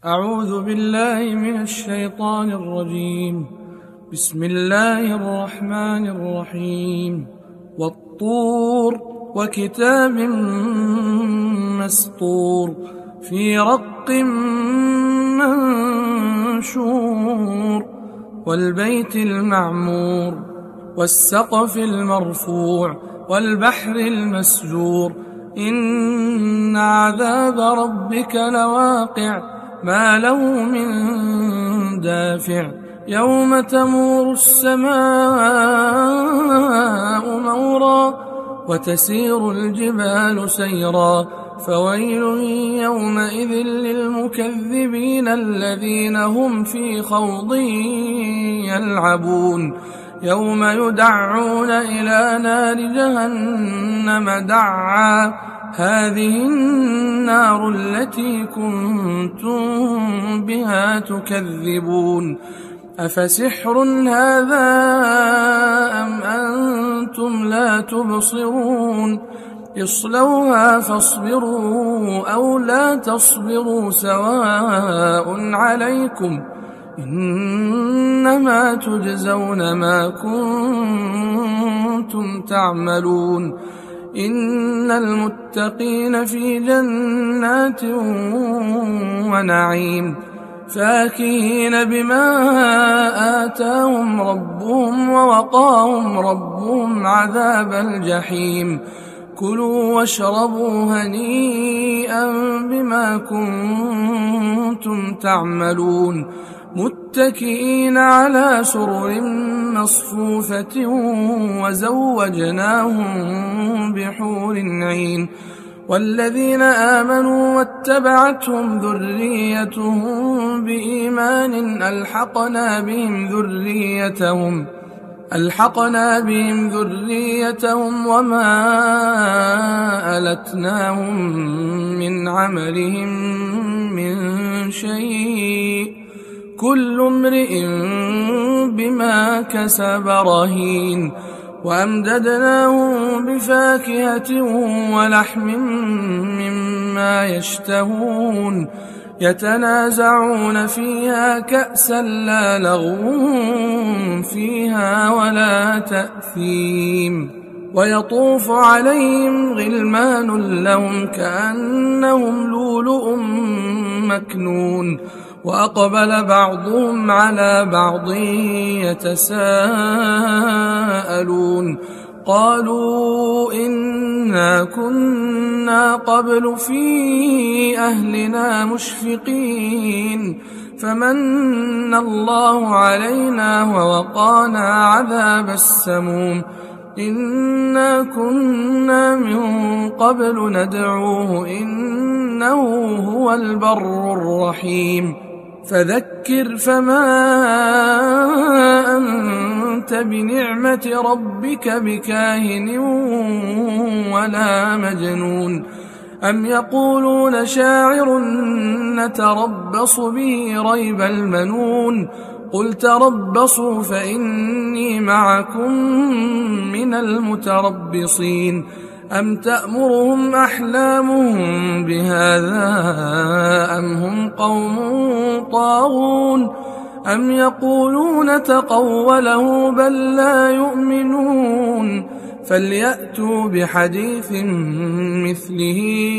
أعوذ بالله من الشيطان الرجيم. بسم الله الرحمن الرحيم. والطور وكتاب مسطور في رق منشور والبيت المعمور والسقف المرفوع والبحر المسجور إن عذاب ربك لواقع ما له من دافع يوم تمور السماء مورا وتسير الجبال سيرا فويل يومئذ للمكذبين الذين هم في خوض يلعبون يوم يدعون إلى نار جهنم دعا هذه النار التي كنتم بها تكذبون أفسحر هذا أم أنتم لا تبصرون اصلوها فاصبروا أو لا تصبروا سواء عليكم إنما تجزون ما كنتم تعملون إن المتقين في جنات ونعيم فاكهين بما آتاهم ربهم ووقاهم ربهم عذاب الجحيم كلوا واشربوا هنيئا بما كنتم تعملون متكئين على سرر مصفوفة وزوجناهم بحور عين والذين آمنوا واتبعتهم ذريتهم بإيمان ألحقنا بهم ذريتهم وما ألتناهم من عملهم من شيء كل امرئ بما كسب رهين وأمددناهم بفاكهة ولحم مما يشتهون يتنازعون فيها كأسا لا لغو فيها ولا تأثيم ويطوف عليهم غلمان لهم كأنهم لؤلؤ مكنون وأقبل بعضهم على بعض يتساءلون قالوا إنا كنا قبل في أهلنا مشفقين فمن الله علينا ووقانا عذاب السموم إنا كنا من قبل ندعوه إنه هو البر الرحيم فذكر فما أنت بنعمة ربك بكاهن ولا مجنون أم يقولون شاعر نتربص به ريب المنون قل تربصوا فإني معكم من المتربصين أم تأمرهم أحلامهم بهذا أم هم قوم طاغون أم يقولون تقوله بل لا يؤمنون فليأتوا بحديث مثله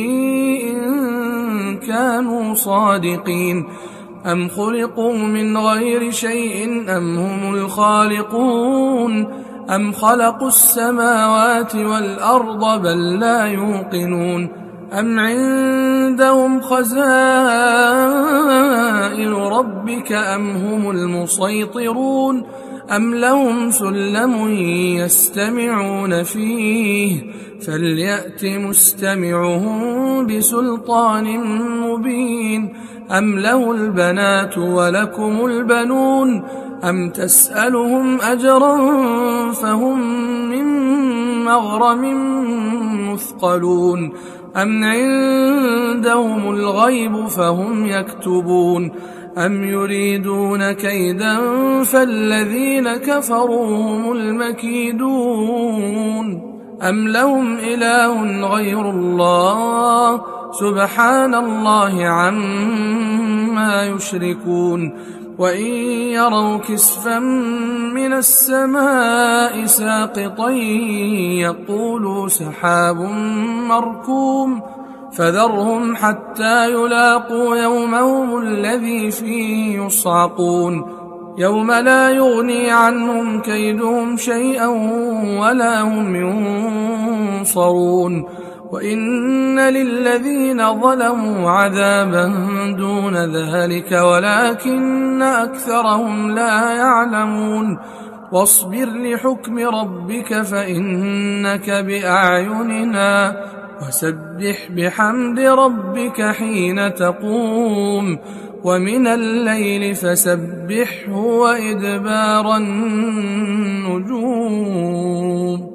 إن كانوا صادقين أم خلقوا من غير شيء أم هم الخالقون أم خلقوا السماوات والأرض بل لا يوقنون أم عندهم خزائن ربك أم هم المسيطرون أم لهم سلم يستمعون فيه فليأت مستمعهم بسلطان مبين أم له البنات ولكم البنون أم تسألهم أجرا فهم من مغرم مثقلون أم عندهم الغيب فهم يكتبون أم يريدون كيدا فالذين كفروا هم المكيدون أم لهم إله غير الله سبحان الله عما يشركون وإن يروا كسفا من السماء ساقطا يقولوا سحاب مركوم فذرهم حتى يلاقوا يومهم الذي فيه يصعقون يوم لا يغني عنهم كيدهم شيئا ولا هم ينصرون وإن للذين ظلموا عذابا دون ذلك ولكن أكثرهم لا يعلمون واصبر لحكم ربك فإنك بأعيننا وسبح بحمد ربك حين تقوم ومن الليل فسبحه وإدبار النجوم